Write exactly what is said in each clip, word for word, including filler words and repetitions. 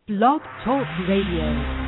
Blog Talk Radio.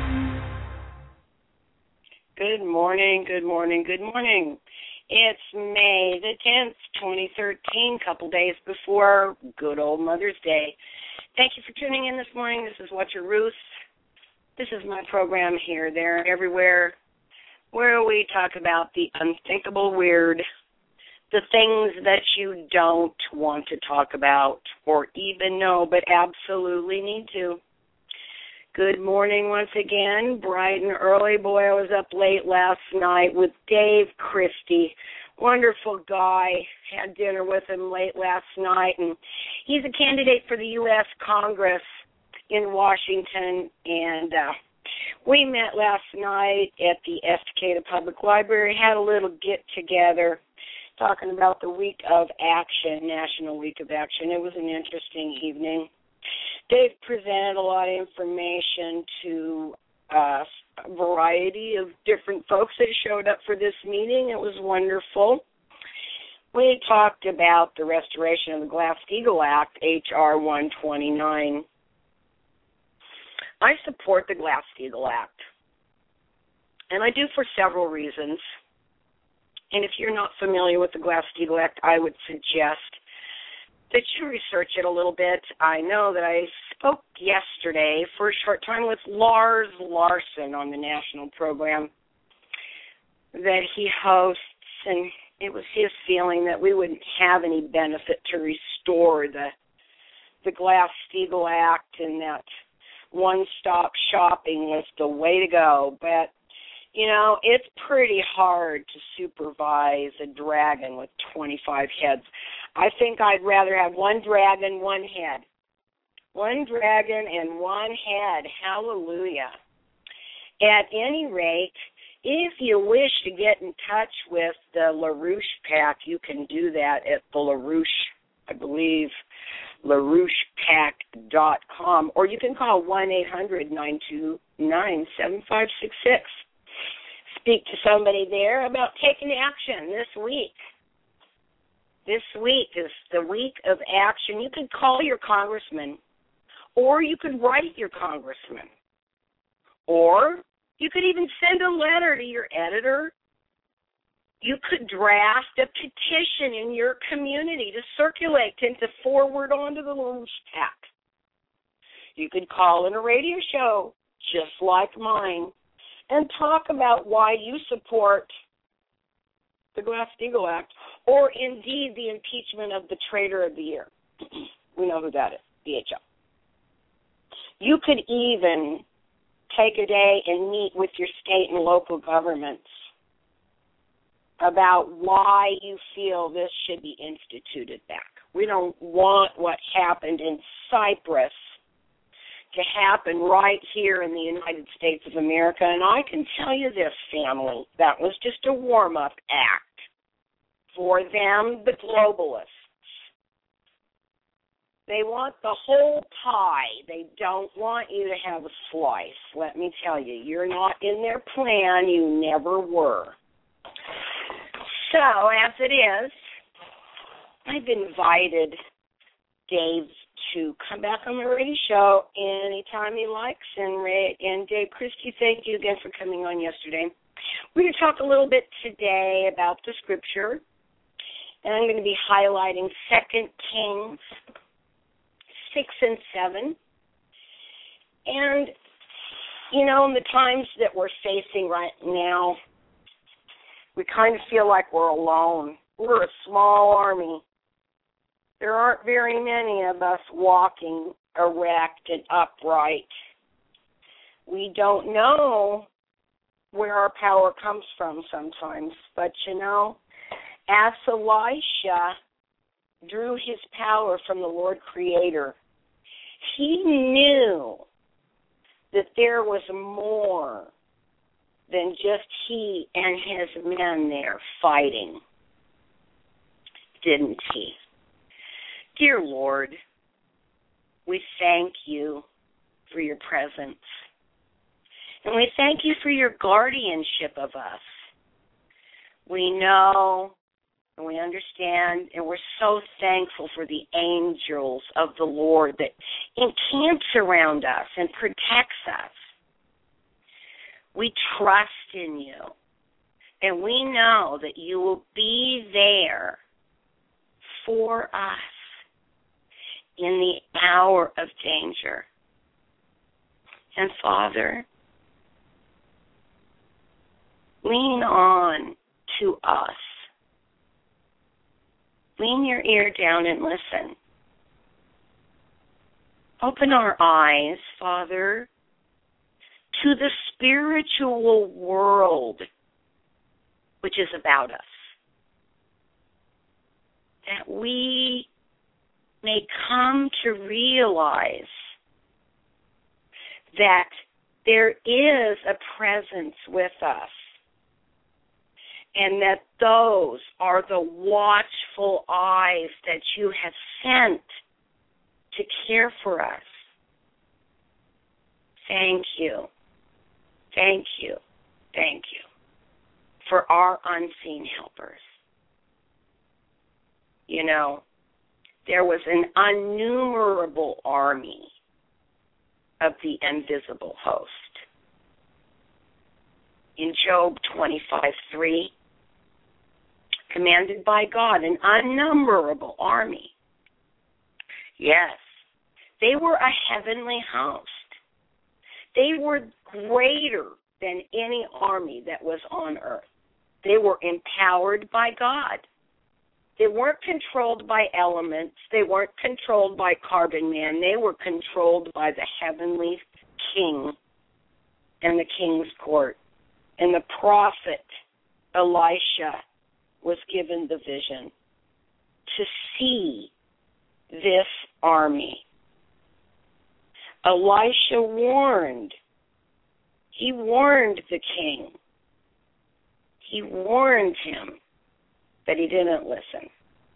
Good morning, good morning, good morning. It's May the tenth, twenty thirteen, couple days before good old Mother's Day. Thank you for tuning in this morning. This is Watcher Ruth. This is my program here, there, and everywhere, where we talk about the unthinkable weird, the things that you don't want to talk about or even know but absolutely need to. Good morning once again, bright and early. Boy, I was up late last night with Dave Christie. Wonderful guy. Had dinner with him late last night, and he's a candidate for the U S Congress in Washington, and uh, we met last night at the Estacada Public Library, had a little get-together talking about the Week of Action, National Week of Action. It was an interesting evening. Dave presented a lot of information to uh, a variety of different folks that showed up for this meeting. It was wonderful. We talked about the restoration of the Glass-Steagall Act, H R one twenty-nine. I support the Glass-Steagall Act, and I do for several reasons. And if you're not familiar with the Glass-Steagall Act, I would suggest that you research it a little bit. I know that I spoke yesterday for a short time with Lars Larson on the national program that he hosts, and it was his feeling that we wouldn't have any benefit to restore the the Glass-Steagall Act, and that one-stop shopping was the way to go. But, you know, it's pretty hard to supervise a dragon with twenty-five heads. I think I'd rather have one dragon, one head. One dragon and one head. Hallelujah. At any rate, if you wish to get in touch with the LaRouche Pack, you can do that at the LaRouche, I believe, LaRouche Pack dot com, or you can call one eight hundred nine two nine seven five six six. Speak to somebody there about taking action this week. This week is the week of action. You could call your congressman, or you could write your congressman, or you could even send a letter to your editor. You could draft a petition in your community to circulate and to forward on to the LaRouche Pack. You could call in a radio show just like mine and talk about why you support the Glass-Steagall Act, or indeed the impeachment of the Traitor of the Year. We know who that is, D H L. You could even take a day and meet with your state and local governments about why you feel this should be instituted back. We don't want what happened in Cyprus to happen right here in the United States of America. And I can tell you this, family, that was just a warm-up act for them, the globalists. They want the whole pie. They don't want you to have a slice. Let me tell you, you're not in their plan. You never were. So, as it is, I've invited Dave to come back on my radio show anytime he likes. And, Ray, and Dave Christie, thank you again for coming on yesterday. We're going to talk a little bit today about the scripture, and I'm going to be highlighting Second Kings six and seven. And, you know, in the times that we're facing right now, we kind of feel like we're alone. We're a small army. There aren't very many of us walking erect and upright. We don't know where our power comes from sometimes. But, you know, as Elisha drew his power from the Lord Creator, he knew that there was more than just he and his men there fighting, didn't he? Dear Lord, we thank you for your presence. And we thank you for your guardianship of us. We know And we understand, and we're so thankful for the angels of the Lord that encamps around us and protects us. We trust in you, and we know that you will be there for us in the hour of danger. And Father, lean on to us. Lean your ear down and listen. Open our eyes, Father, to the spiritual world which is about us, that we may come to realize that there is a presence with us, and that those are the watchful eyes that you have sent to care for us. Thank you. Thank you. Thank you for our unseen helpers. You know, there was an innumerable army of the invisible host. In Job twenty-five three, commanded by God, an unnumberable army. Yes, they were a heavenly host. They were greater than any army that was on earth. They were empowered by God. They weren't controlled by elements. They weren't controlled by Carbon Man. They were controlled by the heavenly king and the king's court. And the prophet Elisha was given the vision to see this army. Elisha warned. He warned the king. He warned him, but he didn't listen.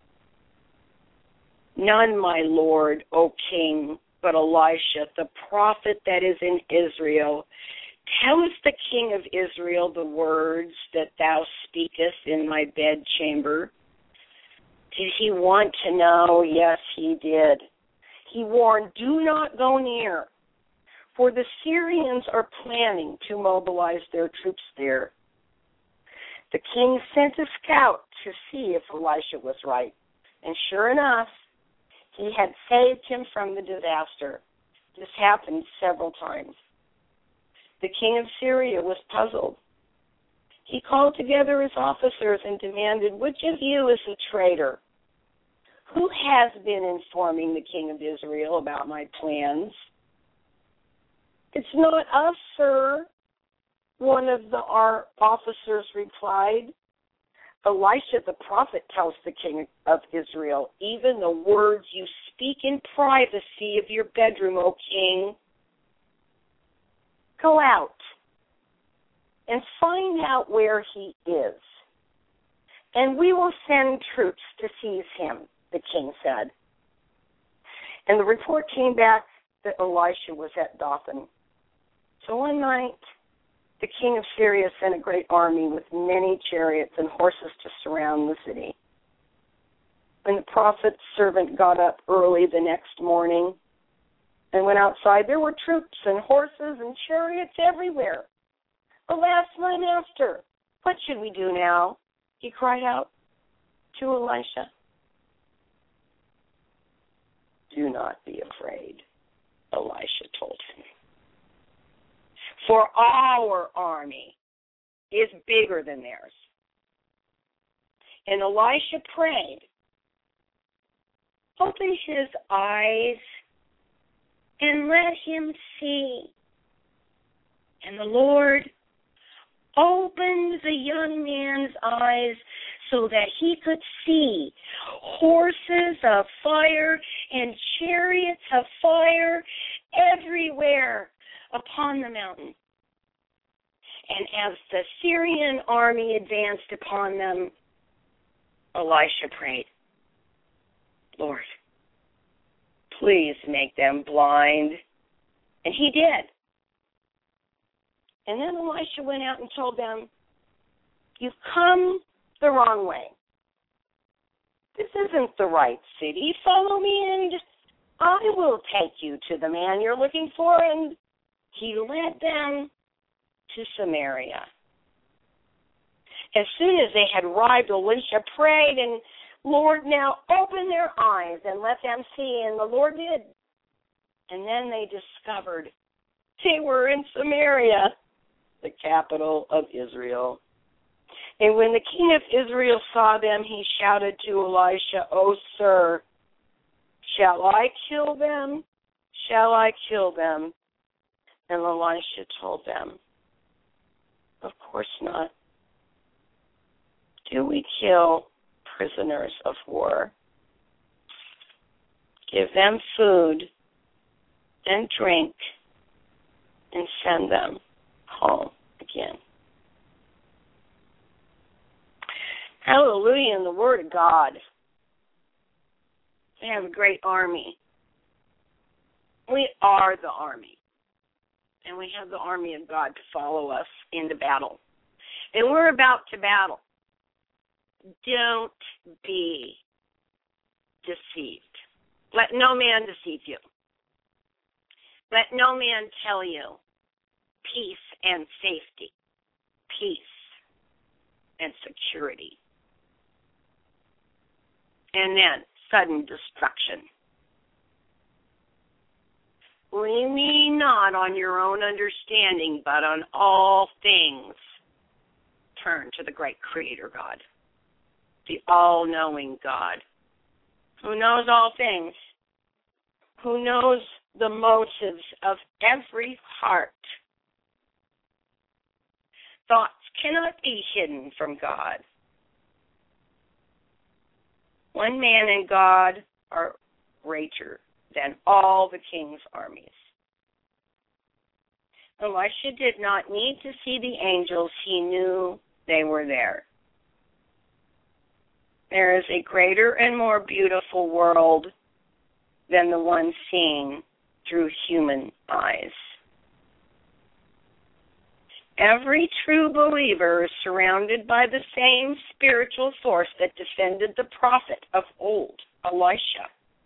None, my lord, O king, but Elisha, the prophet that is in Israel. Tellest the king of Israel the words that thou speakest in my bedchamber? Did he want to know? Yes, he did. He warned, do not go near, for the Syrians are planning to mobilize their troops there. The king sent a scout to see if Elisha was right, and sure enough, he had saved him from the disaster. This happened several times. The king of Syria was puzzled. He called together his officers and demanded, which of you is a traitor? Who has been informing the king of Israel about my plans? It's not us, sir, one of the, our officers replied. Elisha the prophet tells the king of Israel, even the words you speak in privacy of your bedroom, O king. Go out and find out where he is, and we will send troops to seize him, the king said. And the report came back that Elisha was at Dothan. So one night, the king of Syria sent a great army with many chariots and horses to surround the city. When the prophet's servant got up early the next morning and went outside, there were troops and horses and chariots everywhere. Alas, my master, what should we do now? He cried out to Elisha. Do not be afraid, Elisha told him. For our army is bigger than theirs. And Elisha prayed, open his eyes and let him see. And the Lord opened the young man's eyes so that he could see horses of fire and chariots of fire everywhere upon the mountain. And as the Syrian army advanced upon them, Elisha prayed, Lord, please make them blind. And he did. And then Elisha went out and told them, you've come the wrong way. this isn't the right city. Follow me and I will take you to the man you're looking for. And he led them to Samaria. As soon as they had arrived, Elisha prayed, and Lord, now open their eyes and let them see. And the Lord did. And then they discovered they were in Samaria, the capital of Israel. And when the king of Israel saw them, he shouted to Elisha, "O sir, shall I kill them? Shall I kill them?" And Elisha told them, "Of course not. Do we kill prisoners of war? Give them food and drink and send them home again." Hallelujah in the Word of God. We have a great army. We are the army. And we have the army of God to follow us into battle. And we're about to battle. Don't be deceived. Let no man deceive you. Let no man tell you peace and safety, peace and security. And then sudden destruction. Lean not on your own understanding, but on all things turn to the great Creator God, the all-knowing God, who knows all things, who knows the motives of every heart. Thoughts cannot be hidden from God. One man and God are greater than all the king's armies. Elisha did not need to see the angels. He knew they were there. There is a greater and more beautiful world than the one seen through human eyes. Every true believer is surrounded by the same spiritual force that defended the prophet of old, Elisha.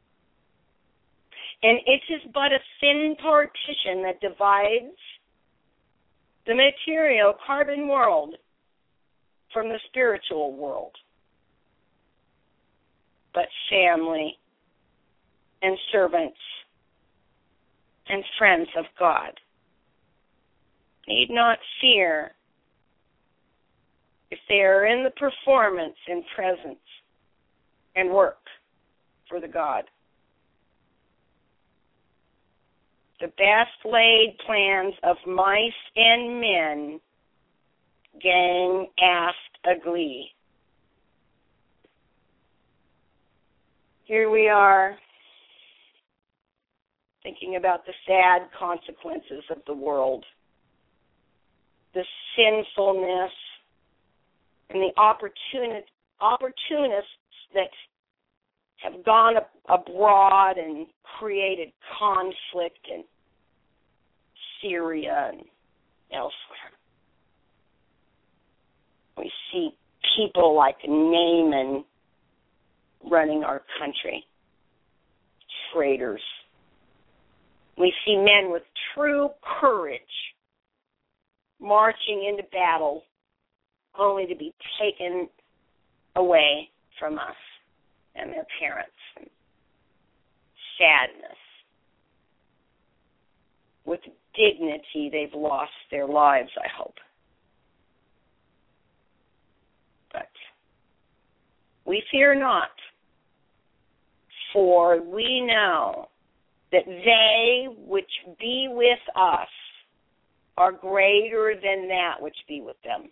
And it is but a thin partition that divides the material carbon world from the spiritual world. But family and servants and friends of God need not fear if they are in the performance and presence and work for the God. The best laid plans of mice and men gang aft aglee. Here we are thinking about the sad consequences of the world, the sinfulness, and the opportuni- opportunists that have gone ab- abroad and created conflict in Syria and elsewhere. We see people like Naaman running our country, traitors. We see men with true courage marching into battle only to be taken away from us and their parents. And sadness. With dignity, they've lost their lives, I hope. But we fear not, for we know that they which be with us are greater than that which be with them.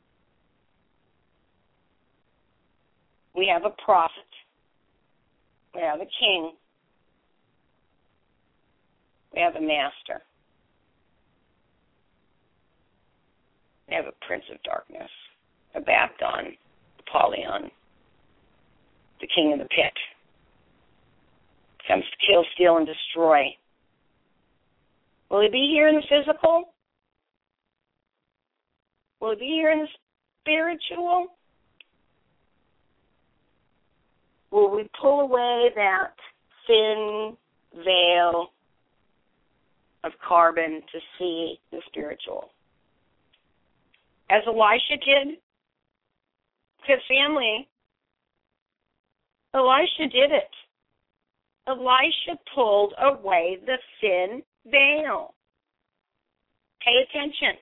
We have a prophet. We have a king. We have a master. We have a prince of darkness, Abaddon, Apollyon, the king of the pit. Comes to kill, steal, and destroy. Will he be here in the physical? Will he be here in the spiritual? will we pull away that thin veil of carbon to see the spiritual? As Elisha did? Because family, Elisha did it. Elisha pulled away the thin veil. Pay attention.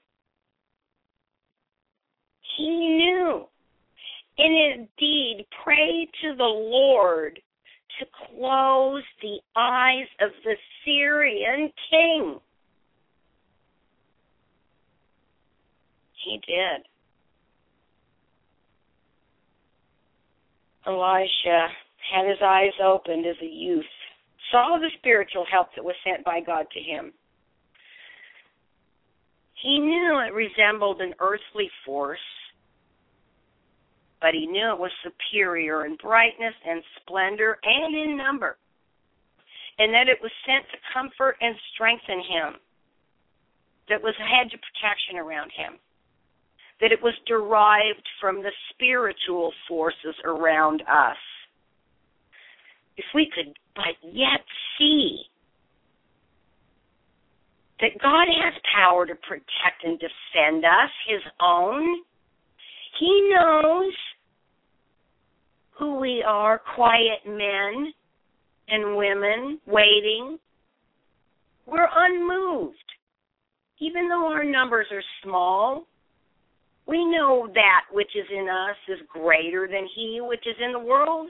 He knew, and indeed prayed to the Lord to close the eyes of the Syrian king. He did. Elisha had his eyes opened as a youth, saw the spiritual help that was sent by God to him. He knew it resembled an earthly force, but he knew it was superior in brightness and splendor and in number, and that it was sent to comfort and strengthen him, that was a hedge of protection around him, that it was derived from the spiritual forces around us. If we could but yet see that God has power to protect and defend us, his own. He knows who we are, quiet men and women waiting. We're unmoved. Even though our numbers are small, we know that which is in us is greater than he which is in the world.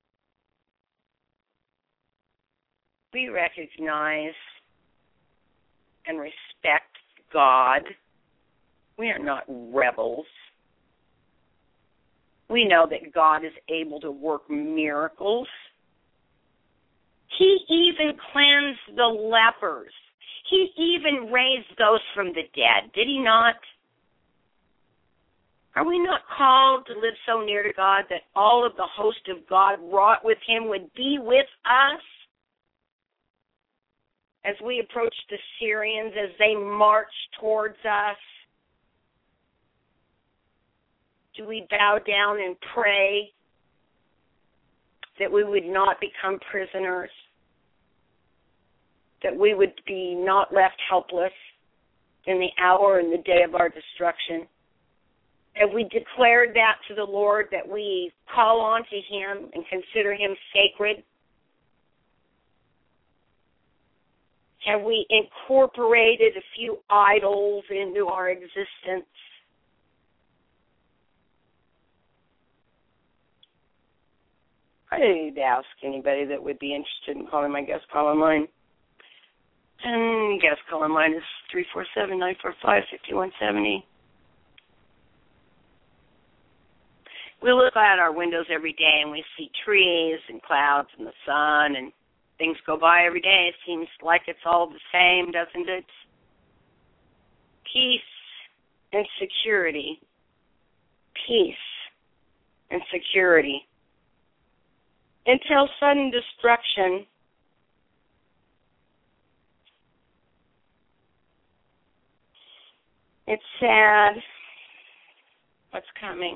We recognize and respect God. We are not rebels. We know that God is able to work miracles. He even cleansed the lepers. He even raised those from the dead. Did he not? Are we not called to live so near to God that all of the host of God wrought with him would be with us? As we approach the Syrians, as they march towards us, do we bow down and pray that we would not become prisoners, that we would be not left helpless in the hour and the day of our destruction? Have we declared that to the Lord, that we call on to him and consider him sacred? Have we incorporated a few idols into our existence? I need to ask anybody that would be interested in calling my guest call online. And guest call online is three four seven, nine four five, five one seven zero. We look out our windows every day and we see trees and clouds and the sun, and things go by every day. It seems like it's all the same, doesn't it? Peace and security. Peace and security. Until sudden destruction. It's sad what's coming.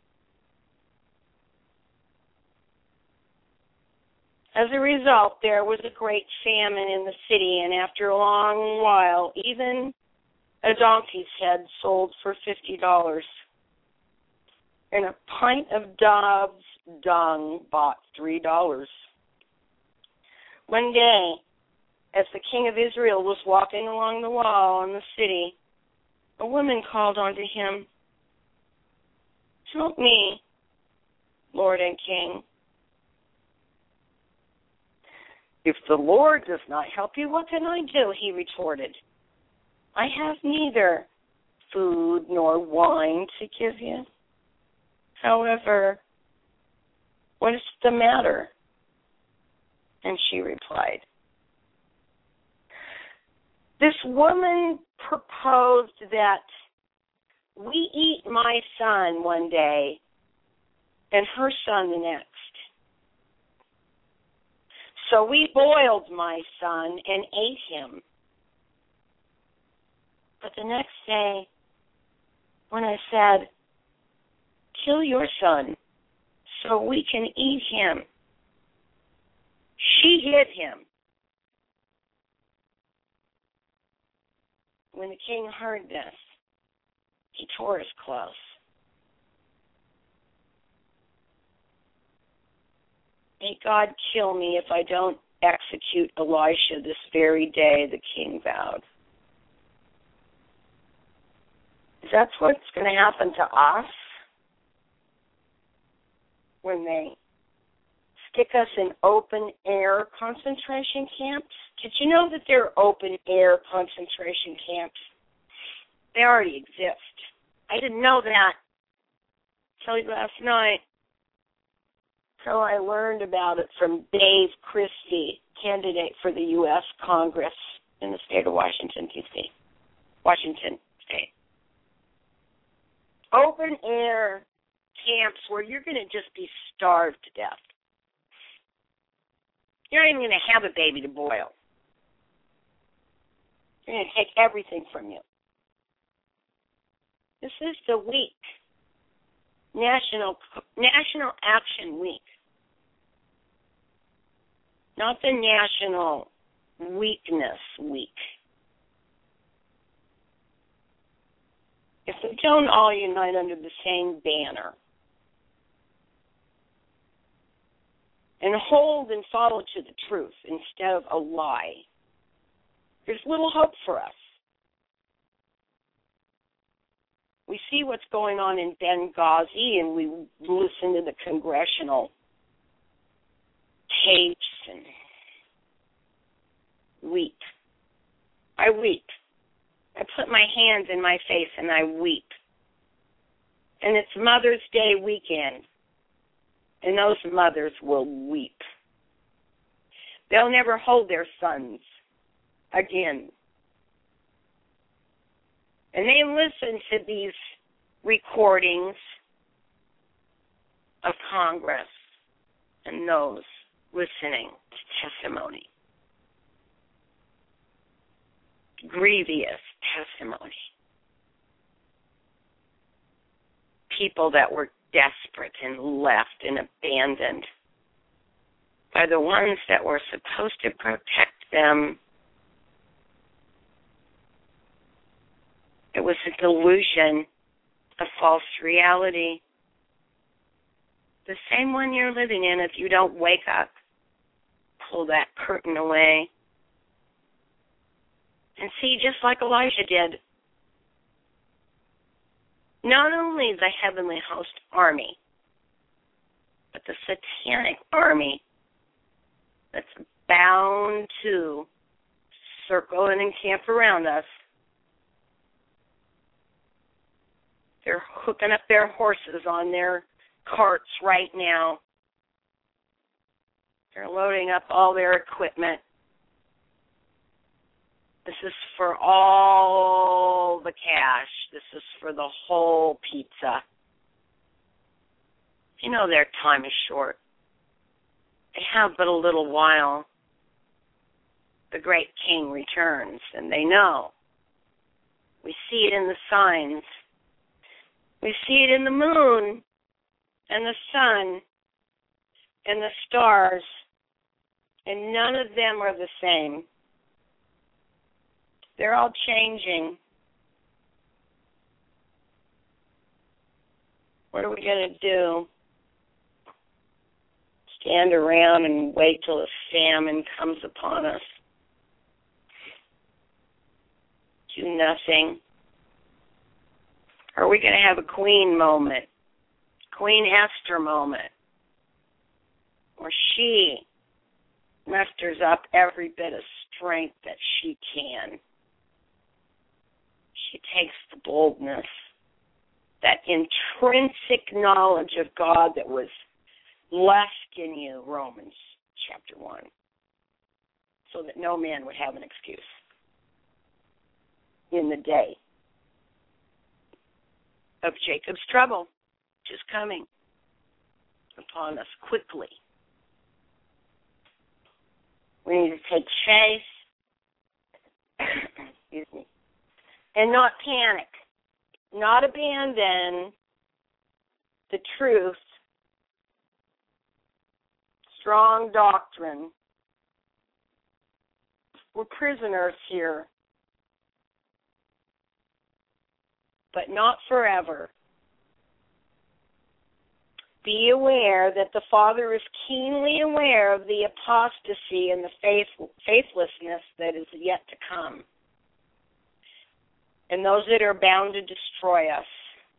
As a result, there was a great famine in the city, and after a long while, even a donkey's head sold for fifty dollars, and a pint of dove's dung bought three dollars. One day, as the king of Israel was walking along the wall in the city, a woman called unto him, "Help me, Lord and King." "If the Lord does not help you, what can I do?" he retorted. "I have neither food nor wine to give you. However, what is the matter?" And she replied, "This woman proposed that we eat my son one day and her son the next. So we boiled my son and ate him. But the next day, when I said, 'Kill your son so we can eat him,' She hid him. When the king heard this, he tore his clothes. May God kill me if I don't execute Elisha this very day, the king vowed. Is that what's going to happen to us when they stick us in open-air concentration camps? Did you know that there are open-air concentration camps? They already exist. I didn't know that until last night. So I learned about it from Dave Christie, candidate for the U S Congress in the state of Washington, D C Washington State. Open-air camps where you're going to just be starved to death. You're not even going to have a baby to boil. They're going to take everything from you. This is the week. National National Action Week. Not the National Weakness Week. If we don't all unite under the same banner and hold and follow to the truth instead of a lie, there's little hope for us. We see what's going on in Benghazi, and we listen to the congressional tapes and weep. I weep. I put my hands in my face and I weep. And it's Mother's Day weekend, and those mothers will weep. They'll never hold their sons again. And they listen to these recordings of Congress and those listening to testimony. Grievous testimony. People that were desperate and left and abandoned by the ones that were supposed to protect them. It was a delusion, a false reality. The same one you're living in if you don't wake up, pull that curtain away, and see just like Elijah did. Not only the heavenly host army, but the satanic army that's bound to circle and encamp around us. They're hooking up their horses on their carts right now. They're loading up all their equipment. This is for all the cash. This is for the whole pizza. You know their time is short. They have but a little while. The great king returns, and they know. We see it in the signs. We see it in the moon and the sun and the stars, and none of them are the same. They're all changing. What are we going to do? Stand around and wait till a famine comes upon us? Do nothing? Or are we going to have a queen moment? Queen Esther moment? Where she musters up every bit of strength that she can. She takes the boldness, that intrinsic knowledge of God that was left in you, Romans chapter one, so that no man would have an excuse in the day of Jacob's trouble, which is coming upon us quickly. We need to take faith, excuse me, and not panic, not abandon the truth, strong doctrine, We're prisoners here. But not forever. Be aware that the Father is keenly aware of the apostasy and the faith, faithlessness that is yet to come, and those that are bound to destroy us.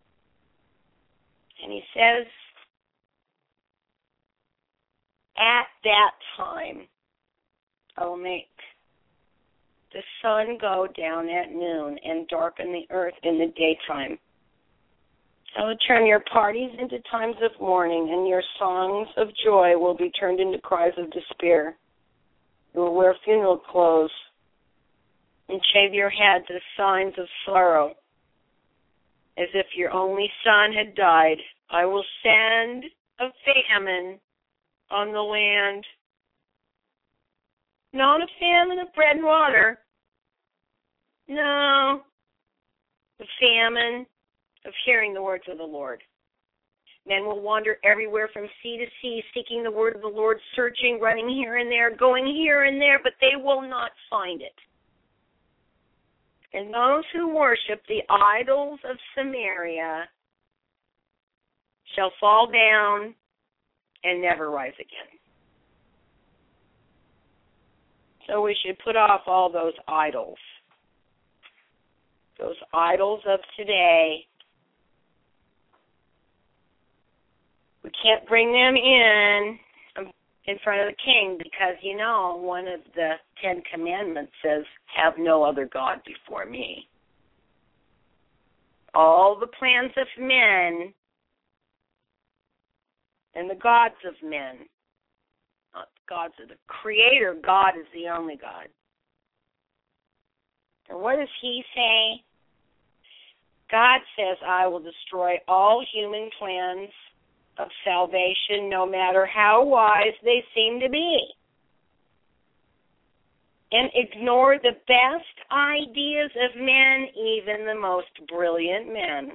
And he says, at that time, I will make the sun go down at noon and darken the earth in the daytime. I will turn your parties into times of mourning, and your songs of joy will be turned into cries of despair. You will wear funeral clothes and shave your head to signs of sorrow, as if your only son had died. I will send a famine on the land, not a famine of bread and water. No, the famine of hearing the words of the Lord. Men will wander everywhere from sea to sea, seeking the word of the Lord, searching, running here and there, going here and there, but they will not find it. And those who worship the idols of Samaria shall fall down and never rise again. So we should put off all those idols. Those idols of today. We can't bring them in in front of the king because, you know, one of the Ten Commandments says, have no other God before me. All the plans of men and the gods of men, not the gods of the Creator, God is the only God. And what does he say? God says, I will destroy all human plans of salvation, no matter how wise they seem to be, and ignore the best ideas of men, even the most brilliant men.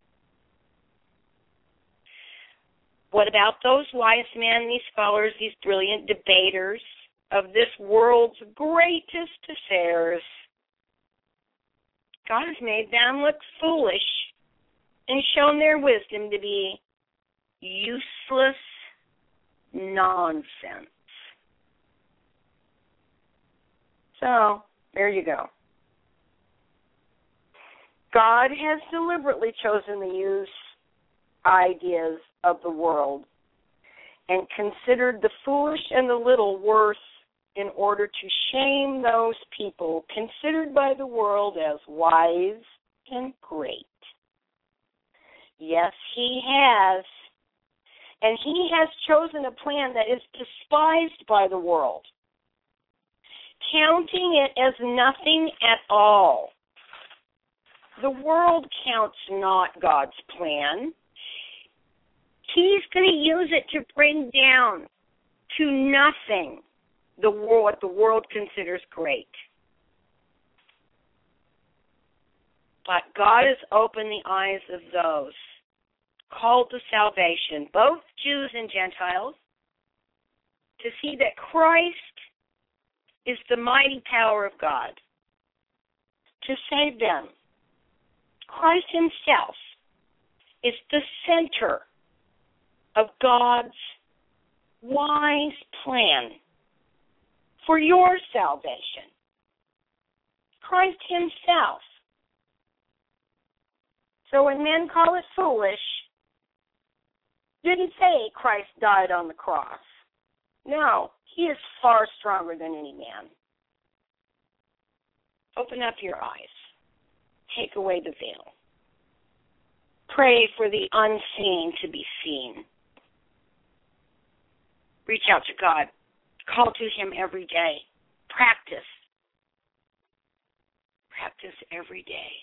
What about those wise men, these scholars, these brilliant debaters of this world's greatest affairs? God has made them look foolish and shown their wisdom to be useless nonsense. So, there you go. God has deliberately chosen to use ideas of the world and considered the foolish and the little worth in order to shame those people considered by the world as wise and great. Yes, he has. And he has chosen a plan that is despised by the world, counting it as nothing at all. The world counts not God's plan. He's going to use it to bring down to nothing the world, what the world considers great. But God has opened the eyes of those called to salvation, both Jews and Gentiles, to see that Christ is the mighty power of God to save them. Christ himself is the center of God's wise plan for your salvation. Christ himself. So when men call it foolish, didn't say Christ died on the cross. No, he is far stronger than any man. Open up your eyes. Take away the veil. Pray for the unseen to be seen. Reach out to God. Call to him every day. Practice. Practice every day.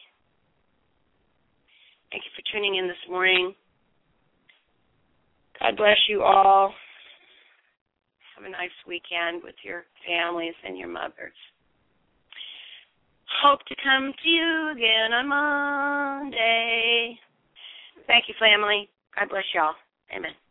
Thank you for tuning in this morning. God bless you all. Have a nice weekend with your families and your mothers. Hope to come to you again on Monday. Thank you, family. God bless y'all. Amen.